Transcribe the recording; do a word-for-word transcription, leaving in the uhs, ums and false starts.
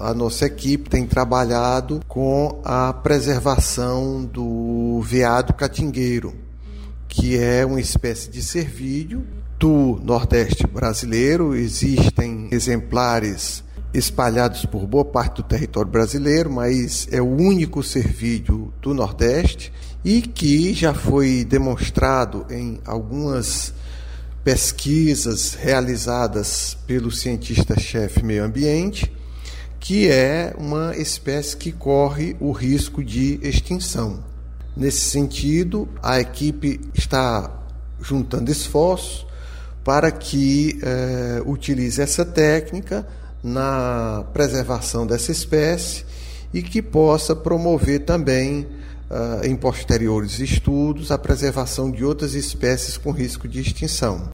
a nossa equipe tem trabalhado com a preservação do veado catingueiro, que é uma espécie de cervídeo do Nordeste brasileiro. Existem exemplares espalhados por boa parte do território brasileiro, mas é o único cervídeo do Nordeste e que já foi demonstrado em algumas pesquisas realizadas pelo cientista-chefe meio ambiente, que é uma espécie que corre o risco de extinção. Nesse sentido, a equipe está juntando esforços para que eh, utilize essa técnica na preservação dessa espécie e que possa promover também, uh, em posteriores estudos, a preservação de outras espécies com risco de extinção.